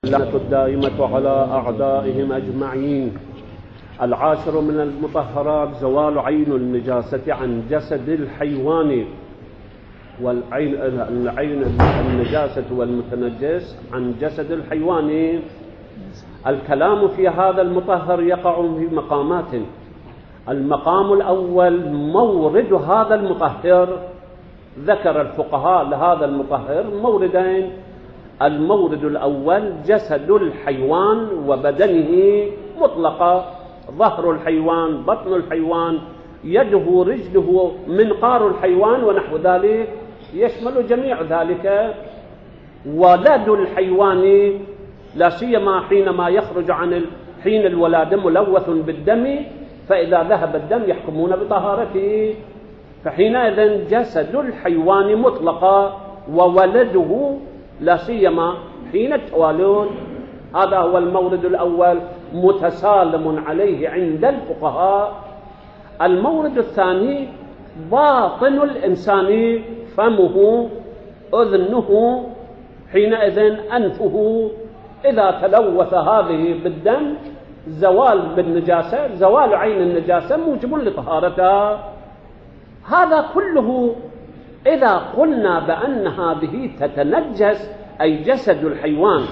اللعنة الدائمة على أعدائهم أجمعين. العاشر من المطهرات زوال عين النجاسة عن جسد الحيوان، والعين النجاسة والمتنجس عن جسد الحيوان. الكلام في هذا المطهر يقع في مقامات. المقام الأول مورد هذا المطهر، ذكر الفقهاء لهذا المطهر موردين. المورد الأول جسد الحيوان وبدنه مطلقا، ظهر الحيوان، بطن الحيوان، يده، رجله، منقار الحيوان ونحو ذلك، يشمل جميع ذلك. ولد الحيوان لا سيما حينما يخرج عن حين الولادة ملوث بالدم، فإذا ذهب الدم يحكمون بطهارته، فحينئذ جسد الحيوان مطلقا وولده لا سيما حين التوالد. هذا هو المورد الأول متسالم عليه عند الفقهاء. المورد الثاني باطن الإنسان، فمه، أذنه، حينئذ أنفه، إذا تلوث هذه بالدم زوال بالنجاسة، زوال عين النجاسة موجب لطهارتها. هذا كله إذا قلنا بأن هذه تتنجس، أي جسد الحيوان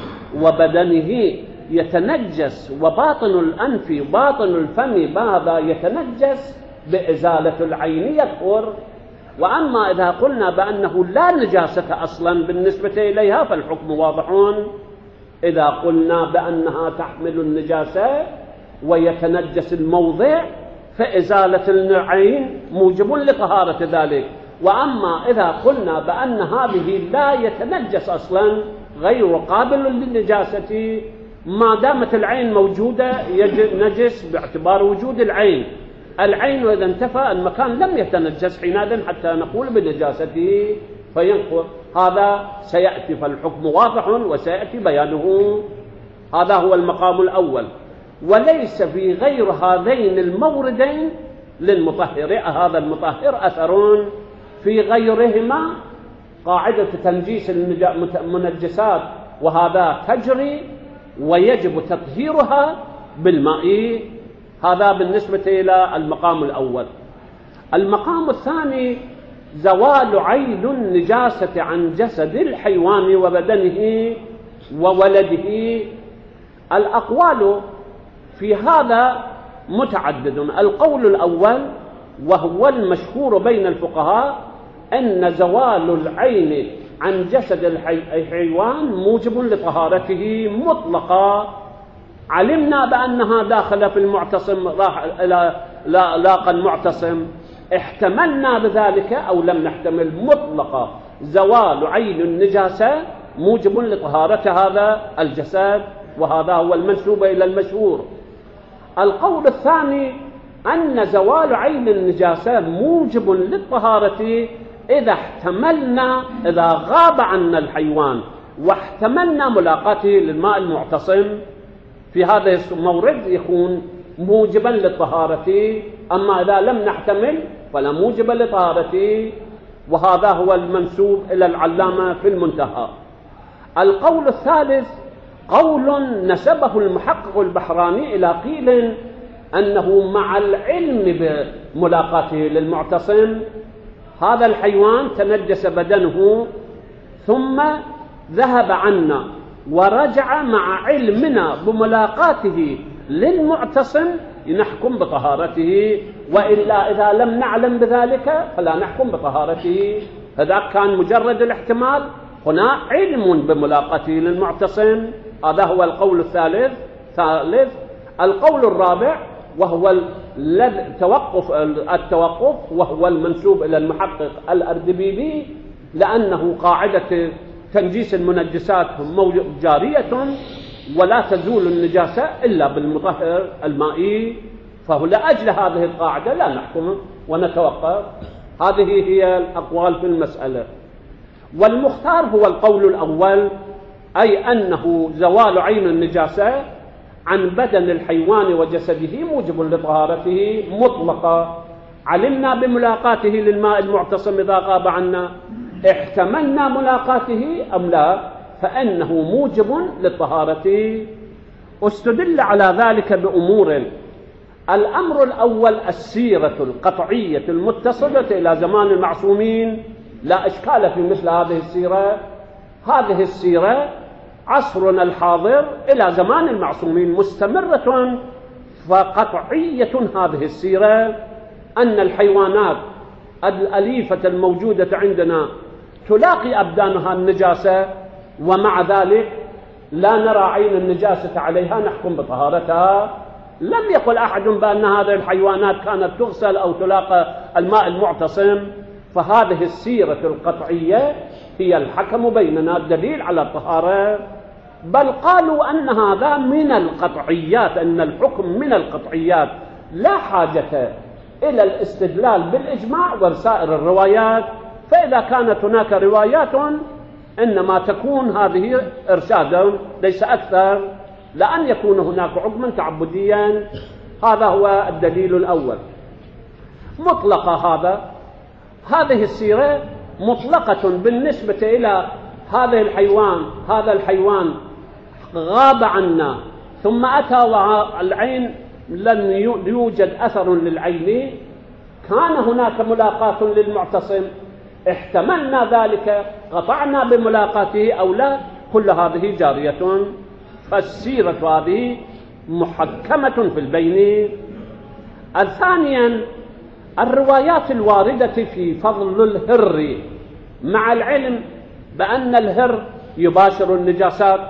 وبدنه يتنجس، وباطن الأنف باطن الفم هذا يتنجس، بإزالة العين يكفر. وأما إذا قلنا بأنه لا نجاسة أصلا بالنسبة إليها فالحكم واضح. إذا قلنا بأنها تحمل النجاسة ويتنجس الموضع فإزالة العين موجب لطهارة ذلك. وأما إذا قلنا بأن هذه لا يتنجس أصلا، غير قابل للنجاسة، ما دامت العين موجودة نجس باعتبار وجود العين. العين إذا انتفى المكان لم يتنجس حينئذ حتى نقول بنجاسته فينقض. هذا سيأتي، فالحكم واضح وسيأتي بيانه. هذا هو المقام الأول. وليس في غير هذين الموردين للمطهر هذا المطهر أثر. في غيرهما قاعدة تنجيس المنجسات وهذا تجري ويجب تطهيرها بالماء. هذا بالنسبة إلى المقام الأول. المقام الثاني زوال عين النجاسة عن جسد الحيوان وبدنه وولده. الأقوال في هذا متعدد. القول الأول وهو المشهور بين الفقهاء أن زوال العين عن جسد الحيوان موجب لطهارته مطلقا. علمنا بأنها داخلة في المعتصم، راح إلى لاقى المعتصم، احتملنا بذلك أو لم نحتمل، مطلقا زوال عين النجاسة موجب لطهارة هذا الجسد، وهذا هو المنسوب إلى المشهور. القول الثاني أن زوال عين النجاسة موجب للطهارة إذا احتملنا، إذا غاب عنا الحيوان واحتملنا ملاقاته للماء المعتصم، في هذا المورد يكون موجبا للطهارة. أما إذا لم نحتمل فلا موجب للطهارة، وهذا هو المنسوب إلى العلامة في المنتهى. القول الثالث قول نسبه المحقق البحراني إلى قيل أنه مع العلم بملاقاته للمعتصم هذا الحيوان تنجس بدنه ثم ذهب عنا ورجع مع علمنا بملاقاته للمعتصم نحكم بطهارته، وإلا إذا لم نعلم بذلك فلا نحكم بطهارته. هذا كان مجرد الاحتمال، هنا علم بملاقاته للمعتصم. هذا هو القول الثالث. القول الرابع وهو التوقف، وهو المنسوب إلى المحقق الأردبيلي، لأنه قاعدة تنجيس المنجسات جارية ولا تزول النجاسة إلا بالمطهر المائي، فهو لأجل هذه القاعدة لا نحكم ونتوقف. هذه هي الأقوال في المسألة. والمختار هو القول الأول، أي أنه زوال عين النجاسة عن بدن الحيوان وجسده موجب لطهارته مطلقا. علمنا بملاقاته للماء المعتصم إذا غاب عنا، احتملنا ملاقاته أم لا، فإنه موجب للطهارة. استدل على ذلك بأمور: الأمر الأول السيرة القطعية المتصلة إلى زمان المعصومين، لا إشكال في مثل هذه السيرة. هذه السيرة عصرنا الحاضر إلى زمان المعصومين مستمرة، فقطعية هذه السيرة أن الحيوانات الأليفة الموجودة عندنا تلاقي أبدانها النجاسة، ومع ذلك لا نرى عين النجاسة عليها نحكم بطهارتها. لم يقل أحد بأن هذه الحيوانات كانت تغسل أو تلاقى الماء المعتصم، فهذه السيرة القطعية هي الحكم بيننا الدليل على الطهارة. بل قالوا أن هذا من القطعيات، أن الحكم من القطعيات، لا حاجة إلى الاستدلال بالإجماع وسائر الروايات. فإذا كانت هناك روايات إنما تكون هذه إرشادا ليس أكثر، لأن يكون هناك حكما تعبديا. هذا هو الدليل الأول. مطلقة هذه السيرة مطلقة بالنسبة إلى هذا الحيوان غاب عنا ثم أتى والعين لم يوجد أثر للعين، كان هناك ملاقاة للمعتصم، احتملنا ذلك، قطعنا بملاقاته أو لا، كل هذه جارية. فالسيرة هذه محكمة في البين. ثانيا الروايات الواردة في فضل الهر، مع العلم بأن الهر يباشر النجاسات،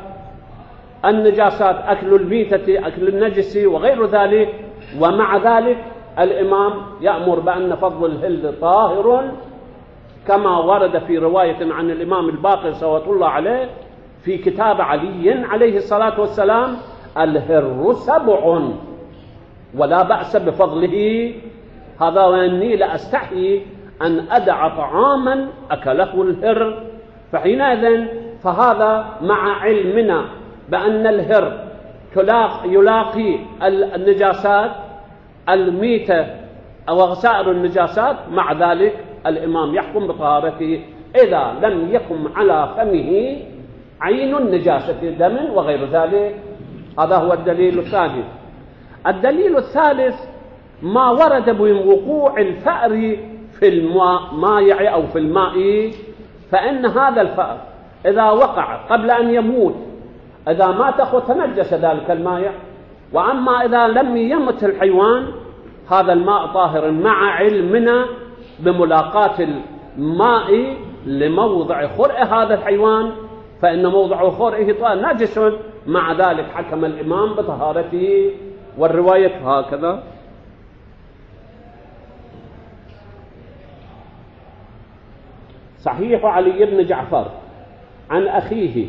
أكل الميتة، أكل النجس وغير ذلك، ومع ذلك الإمام يأمر بأن فضل الهر طاهر، كما ورد في رواية عن الإمام الباقر صلوات الله عليه في كتاب علي عليه الصلاة والسلام: الهر 7 ولا بأس بفضله. هذا وإني لأستحي أن أدع طعاما أكله الهر. فحينئذ فهذا مع علمنا بأن الهر يلاقي النجاسات الميتة أو سائر النجاسات، مع ذلك الإمام يحكم بطهارته إذا لم يكن على فمه عين النجاسة دم وغير ذلك. هذا هو الدليل الثاني. الدليل الثالث ما ورد بوقوع الفأر في الماء أو في الماء، فإن هذا الفأر إذا وقع قبل أن يموت إذا مات تنجس ذلك الماء، وأما إذا لم يمت الحيوان هذا الماء طاهر، مع علمنا بملاقاة الماء لموضع خرء هذا الحيوان، فإن موضع خرئه نجس، مع ذلك حكم الإمام بطهارته. والرواية هكذا. صحيح علي بن جعفر عن أخيه: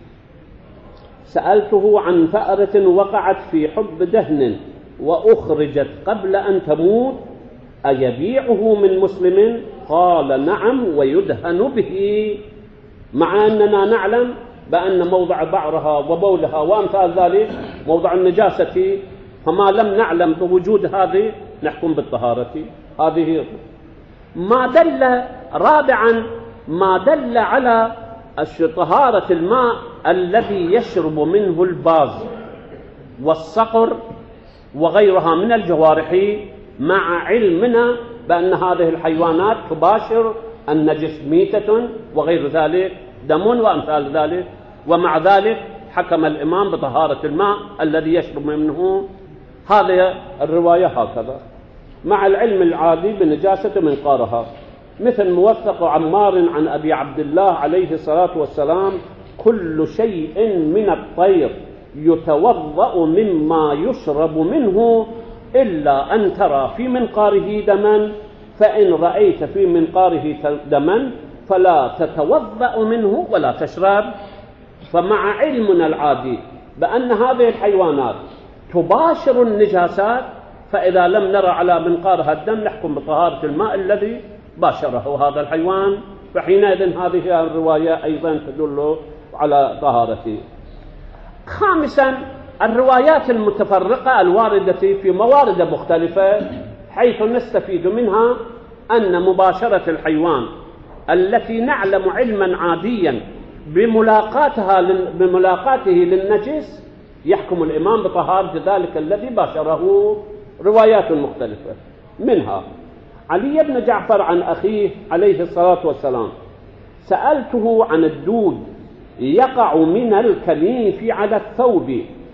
سألته عن فأرة وقعت في حب دهن وأخرجت قبل أن تموت أيبيعه من مسلم؟ قال: نعم، ويدهن به. مع أننا نعلم بأن موضع بعرها وبولها وأمثال ذلك موضع النجاسة، فما لم نعلم بوجود هذه نحكم بالطهارة. هذه ما دل. رابعا ما دل على طهارة الماء الذي يشرب منه الباز والصقر وغيرها من الجوارح، مع علمنا بأن هذه الحيوانات تباشر النجس، ميتة وغير ذلك، دم وأمثال ذلك، ومع ذلك حكم الإمام بطهارة الماء الذي يشرب منه. هذه الرواية هكذا، مع العلم العادي بنجاسة منقارها. مثل موثق عمار عن أبي عبد الله عليه الصلاة والسلام: كل شيء من الطير يتوضأ مما يشرب منه إلا أن ترى في منقاره دما، فإن رأيت في منقاره دما فلا تتوضأ منه ولا تشرب. فمع علمنا العادي بأن هذه الحيوانات تباشر النجاسات، فإذا لم نرى على منقارها الدم نحكم بطهارة الماء الذي باشره هذا الحيوان. فحينئذ هذه الرواية أيضا تدل على طهارته. خامسا الروايات المتفرقة الواردة في موارد مختلفة، حيث نستفيد منها أن مباشرة الحيوان التي نعلم علما عاديا بملاقاته للنجس يحكم الإمام بطهارة ذلك الذي باشره. روايات مختلفة، منها علي بن جعفر عن أخيه عليه الصلاة والسلام: سألته عن الدود يقع من الكنيف على الثوب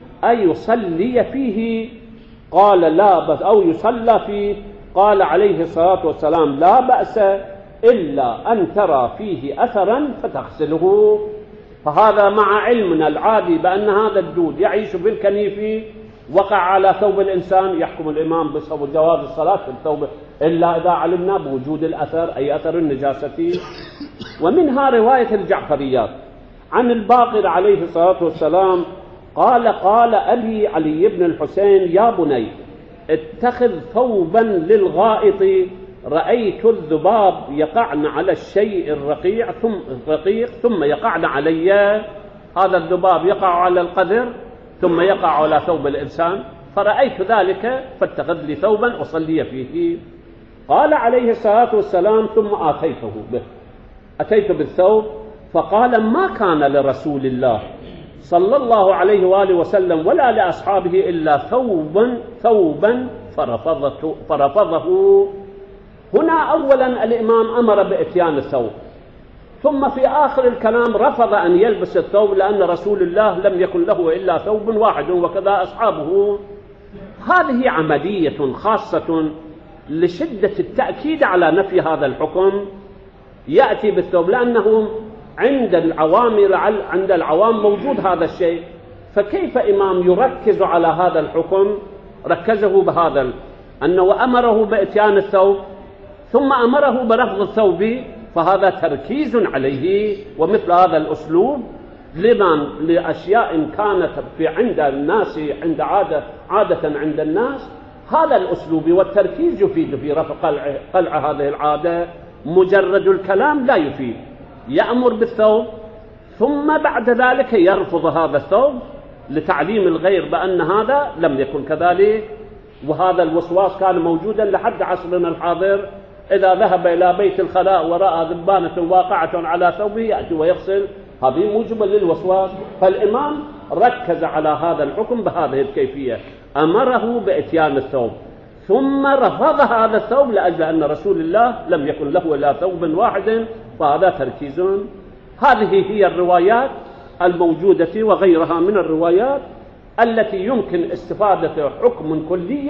أيصلي فيه؟ قال لا بأس، أو يصلى فيه. قال عليه الصلاة والسلام: لا بأس إلا أن ترى فيه أثرا فتغسله. فهذا مع علمنا العادي بأن هذا الدود يعيش في الكنيف وقع على ثوب الإنسان، يحكم الإمام بجواز الصلاة في الثوب إلا إذا علمنا بوجود الأثر، أي أثر النجاسة. ومنها رواية الجعفريات عن الباقر عليه الصلاة والسلام قال: قال أبي علي بن الحسين: يا بني اتخذ ثوبا للغائط، رأيت الذباب يقعن على الشيء الرقيق ثم يقعن علي. هذا الذباب يقع على القدر ثم يقع على ثوب الإنسان، فرأيت ذلك فاتخذ لي ثوبا أصلي فيه. قال عليه الصلاة والسلام: ثم آتيته به، أتيت بالثوب فقال: ما كان لرسول الله صلى الله عليه وآله وسلم ولا لأصحابه إلا ثوبا فرفضه. هنا أولا الإمام أمر بإتيان الثوب، ثم في آخر الكلام رفض أن يلبس الثوب لأن رسول الله لم يكن له إلا ثوب واحد وكذا أصحابه. هذه عملية خاصة لشدة التأكيد على نفي هذا الحكم. يأتي بالثوب لأنه عند العوام موجود هذا الشيء، فكيف إمام يركز على هذا الحكم؟ ركزه بهذا أنه أمره بإتيان الثوب ثم أمره برفض الثوب، فهذا تركيز عليه. ومثل هذا الأسلوب لأشياء كانت عند الناس عادة عند الناس، هذا الأسلوب والتركيز يفيد في رفع قلع هذه العادة. مجرد الكلام لا يفيد. يأمر بالثوب ثم بعد ذلك يرفض هذا الثوب لتعليم الغير بأن هذا لم يكن كذلك. وهذا الوسواس كان موجودا لحد عصرنا الحاضر. إذا ذهب إلى بيت الخلاء ورأى ذبانة واقعة على ثوبه يأتي ويغسل، هذه موجبة للوسواس. فالإمام ركز على هذا الحكم بهذه الكيفية، أمره بإتيان الثوب ثم رفض هذا الثوب لأجل أن رسول الله لم يكن له إلا ثوب واحد، فهذا تركيز. هذه هي الروايات الموجودة وغيرها من الروايات التي يمكن استفادة حكم كلي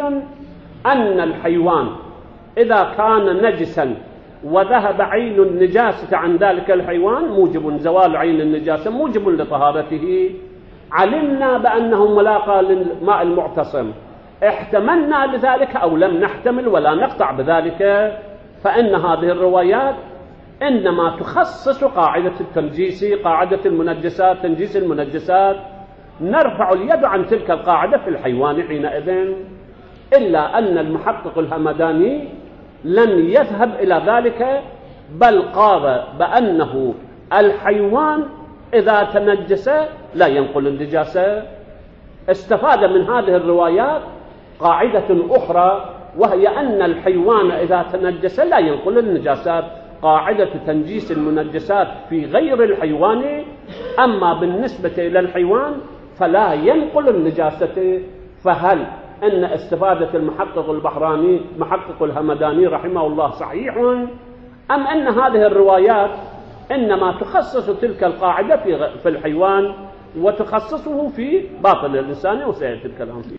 أن الحيوان إذا كان نجسا وذهب عين النجاسة عن ذلك الحيوان موجب زوال عين النجاسة موجب لطهارته. علمنا بأنه ملاقى للماء المعتصم، احتملنا لذلك أو لم نحتمل ولا نقطع بذلك، فإن هذه الروايات إنما تخصص قاعدة التنجيس، قاعدة المنجسات، تنجيس المنجسات. نرفع اليد عن تلك القاعدة في الحيوان حينئذ، إلا أن المحقق الهمداني لم يذهب إلى ذلك، بل قال بأنه الحيوان إذا تنجس لا ينقل النجاسة. استفاد من هذه الروايات قاعدة أخرى، وهي أن الحيوان إذا تنجس لا ينقل النجاسات، قاعدة تنجيس المنجسات في غير الحيوان، أما بالنسبة إلى الحيوان فلا ينقل النجاسة. فهل أن استفادة المحقق البحراني محقق الهمداني رحمه الله صحيح، أم أن هذه الروايات إنما تخصص تلك القاعدة في الحيوان وتخصصه في باطن الإنسان؟ وسيأتي الكلام فيه.